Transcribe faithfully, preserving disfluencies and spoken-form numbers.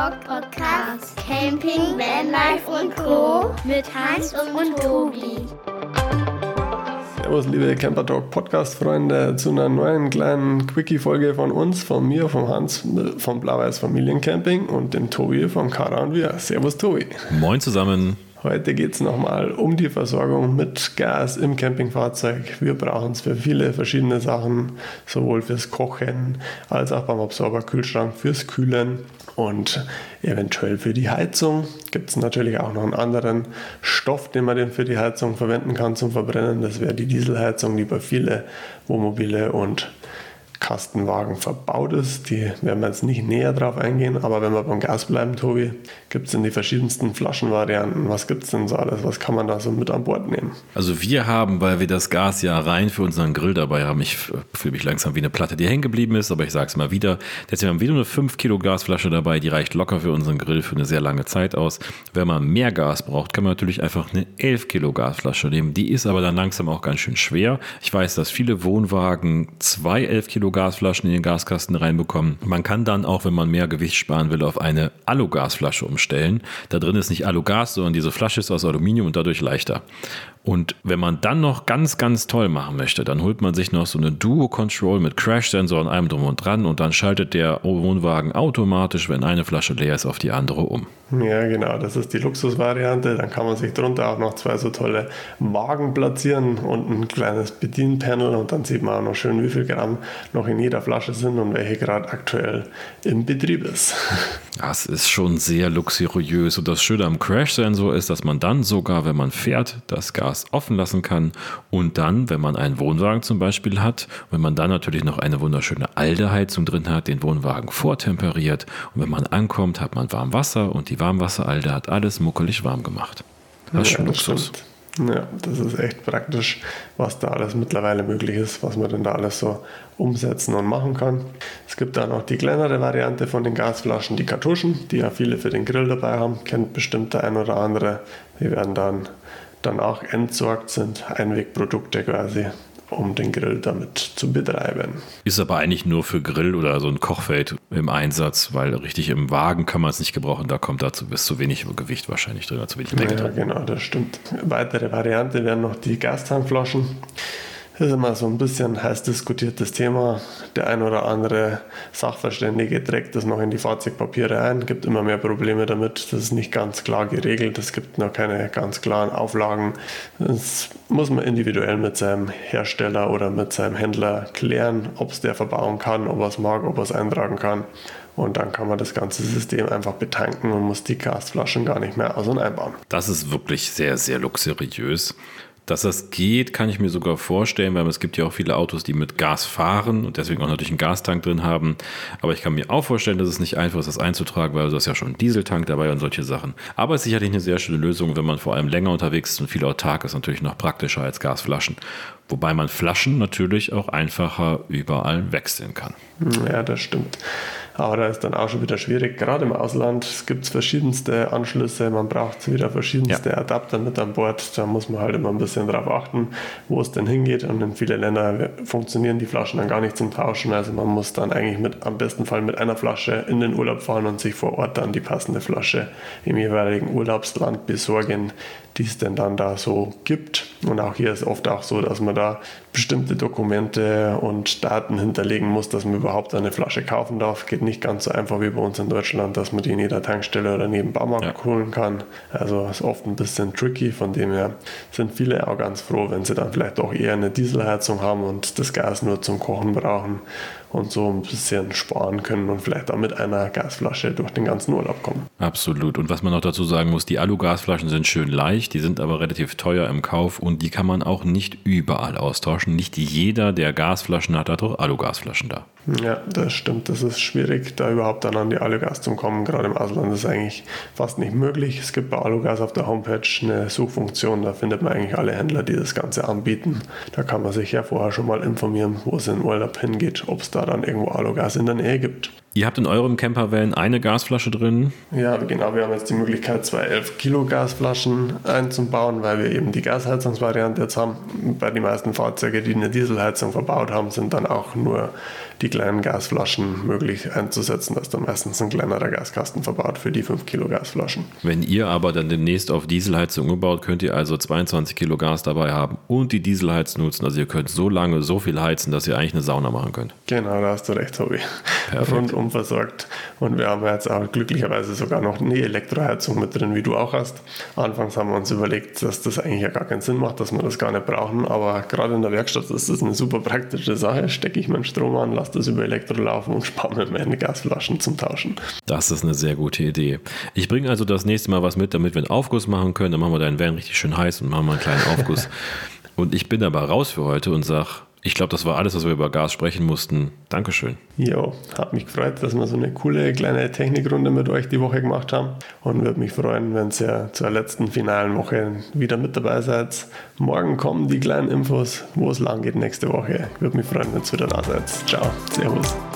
Talk Podcast. Camping, Vanlife und Co. mit Hans und Tobi. Servus, liebe Camper Talk Podcast Freunde, zu einer neuen kleinen Quickie-Folge von uns, von mir, vom Hans, vom Blau-Weiß Familiencamping und dem Tobi vom Kara und wir. Servus, Tobi. Moin zusammen. Heute geht es nochmal um die Versorgung mit Gas im Campingfahrzeug. Wir brauchen es für viele verschiedene Sachen, sowohl fürs Kochen als auch beim Absorberkühlschrank fürs Kühlen und eventuell für die Heizung. Gibt es natürlich auch noch einen anderen Stoff, den man den für die Heizung verwenden kann zum Verbrennen. Das wäre die Dieselheizung, die bei vielen Wohnmobile und Kastenwagen verbaut ist. Die werden wir jetzt nicht näher drauf eingehen, aber wenn wir beim Gas bleiben, Tobi, gibt es denn die verschiedensten Flaschenvarianten? Was gibt es denn so alles? Was kann man da so mit an Bord nehmen? Also wir haben, weil wir das Gas ja rein für unseren Grill dabei haben, ich fühle mich langsam wie eine Platte, die hängen geblieben ist, aber ich sage es mal wieder, jetzt haben wir wieder eine fünf Kilo Gasflasche dabei, die reicht locker für unseren Grill für eine sehr lange Zeit aus. Wenn man mehr Gas braucht, kann man natürlich einfach eine elf Kilo Gasflasche nehmen. Die ist aber dann langsam auch ganz schön schwer. Ich weiß, dass viele Wohnwagen zwei elf Kilo Gasflaschen in den Gaskasten reinbekommen. Man kann dann auch, wenn man mehr Gewicht sparen will, auf eine Alugasflasche umstellen. Da drin ist nicht Alugas, sondern diese Flasche ist aus Aluminium und dadurch leichter. Und wenn man dann noch ganz, ganz toll machen möchte, dann holt man sich noch so eine Duo-Control mit Crash-Sensor und allem drum und dran und dann schaltet der Wohnwagen automatisch, wenn eine Flasche leer ist, auf die andere um. Ja, genau, das ist die Luxusvariante. Dann kann man sich drunter auch noch zwei so tolle Wagen platzieren und ein kleines Bedienpanel und dann sieht man auch noch schön, wie viel Gramm noch in jeder Flasche sind und welche gerade aktuell im Betrieb ist. Das ist schon sehr luxuriös und das Schöne am Crash-Sensor ist, dass man dann sogar, wenn man fährt, das Gas offen lassen kann und dann, wenn man einen Wohnwagen zum Beispiel hat, wenn man dann natürlich noch eine wunderschöne Alde-Heizung drin hat, den Wohnwagen vortemperiert und wenn man ankommt, hat man warm Wasser und die Warmwasseralde hat alles muckelig warm gemacht. Das ist schon ja, Luxus. Ja, das ist echt praktisch, was da alles mittlerweile möglich ist, was man denn da alles so umsetzen und machen kann. Es gibt da noch die kleinere Variante von den Gasflaschen, die Kartuschen, die ja viele für den Grill dabei haben, kennt bestimmt der ein oder andere. Die werden dann danach entsorgt, sind Einwegprodukte quasi, um den Grill damit zu betreiben. Ist aber eigentlich nur für Grill oder so ein Kochfeld im Einsatz, weil richtig im Wagen kann man es nicht gebrauchen, da kommt dazu bis zu wenig Gewicht wahrscheinlich drin, zu wenig Menge drin. Ja, genau, das stimmt. Weitere Variante wären noch die Gastankflaschen. Das ist immer so ein bisschen heiß diskutiertes Thema. Der ein oder andere Sachverständige trägt das noch in die Fahrzeugpapiere ein, gibt immer mehr Probleme damit. Das ist nicht ganz klar geregelt, es gibt noch keine ganz klaren Auflagen. Das muss man individuell mit seinem Hersteller oder mit seinem Händler klären, ob es der verbauen kann, ob er es mag, ob er es eintragen kann. Und dann kann man das ganze System einfach betanken und muss die Gasflaschen gar nicht mehr aus- und einbauen. Das ist wirklich sehr, sehr luxuriös. Dass das geht, kann ich mir sogar vorstellen, weil es gibt ja auch viele Autos, die mit Gas fahren und deswegen auch natürlich einen Gastank drin haben. Aber ich kann mir auch vorstellen, dass es nicht einfach ist, das einzutragen, weil du hast ja schon einen Dieseltank dabei und solche Sachen. Aber es ist sicherlich eine sehr schöne Lösung, wenn man vor allem länger unterwegs ist und viel autark ist, natürlich noch praktischer als Gasflaschen. Wobei man Flaschen natürlich auch einfacher überall wechseln kann. Ja, das stimmt. Aber da ist dann auch schon wieder schwierig. Gerade im Ausland gibt es verschiedenste Anschlüsse. Man braucht wieder verschiedenste ja. Adapter mit an Bord. Da muss man halt immer ein bisschen drauf achten, wo es denn hingeht. Und in vielen Ländern funktionieren die Flaschen dann gar nicht zum Tauschen. Also man muss dann eigentlich mit, am besten Fall mit einer Flasche in den Urlaub fahren und sich vor Ort dann die passende Flasche im jeweiligen Urlaubsland besorgen, die es denn dann da so gibt. Und auch hier ist oft auch so, dass man da bestimmte Dokumente und Daten hinterlegen muss, dass man überhaupt eine Flasche kaufen darf. Geht nicht ganz so einfach wie bei uns in Deutschland, dass man die in jeder Tankstelle oder neben Baumarkt ja. holen kann. Also ist oft ein bisschen tricky. Von dem her sind viele auch ganz froh, wenn sie dann vielleicht auch eher eine Dieselheizung haben und das Gas nur zum Kochen brauchen und so ein bisschen sparen können und vielleicht auch mit einer Gasflasche durch den ganzen Urlaub kommen. Absolut. Und was man noch dazu sagen muss, die Alugasflaschen sind schön leicht, die sind aber relativ teuer im Kauf und die kann man auch nicht überall austauschen. Nicht jeder, der Gasflaschen hat, hat auch Alugasflaschen da. Ja, das stimmt. Das ist schwierig, da überhaupt dann an die Alugas zu kommen. Gerade im Ausland ist es eigentlich fast nicht möglich. Es gibt bei Alugas auf der Homepage eine Suchfunktion, da findet man eigentlich alle Händler, die das Ganze anbieten. Da kann man sich ja vorher schon mal informieren, wo es in Urlaub hingeht, ob es da dann irgendwo Alugas in der Nähe gibt. Ihr habt in eurem Campervan eine Gasflasche drin? Ja, genau. Wir haben jetzt die Möglichkeit, zwei elf Kilo Gasflaschen einzubauen, weil wir eben die Gasheizungsvariante jetzt haben. Bei den meisten Fahrzeugen, die eine Dieselheizung verbaut haben, sind dann auch nur die kleinen Gasflaschen möglich einzusetzen. Da ist dann meistens ein kleinerer Gaskasten verbaut für die fünf Kilo Gasflaschen. Wenn ihr aber dann demnächst auf Dieselheizung umgebaut, könnt ihr also zweiundzwanzig Kilo Gas dabei haben und die Dieselheizung nutzen. Also ihr könnt so lange so viel heizen, dass ihr eigentlich eine Sauna machen könnt. Genau, da hast du recht, Tobi. Perfekt. Rundum versorgt. Und wir haben jetzt auch glücklicherweise sogar noch eine Elektroheizung mit drin, wie du auch hast. Anfangs haben wir uns überlegt, dass das eigentlich ja gar keinen Sinn macht, dass wir das gar nicht brauchen. Aber gerade in der Werkstatt ist das eine super praktische Sache. Stecke ich meinen Strom an, lasse das über Elektro laufen und spare mir meine Gasflaschen zum Tauschen. Das ist eine sehr gute Idee. Ich bringe also das nächste Mal was mit, damit wir einen Aufguss machen können. Dann machen wir deinen Van richtig schön heiß und machen mal einen kleinen Aufguss. Und ich bin aber raus für heute und sage, ich glaube, das war alles, was wir über Gas sprechen mussten. Dankeschön. Jo, hat mich gefreut, dass wir so eine coole kleine Technikrunde mit euch die Woche gemacht haben. Und würde mich freuen, wenn ihr zur letzten finalen Woche wieder mit dabei seid. Morgen kommen die kleinen Infos, wo es lang geht nächste Woche. Würde mich freuen, wenn ihr wieder da seid. Ciao, servus.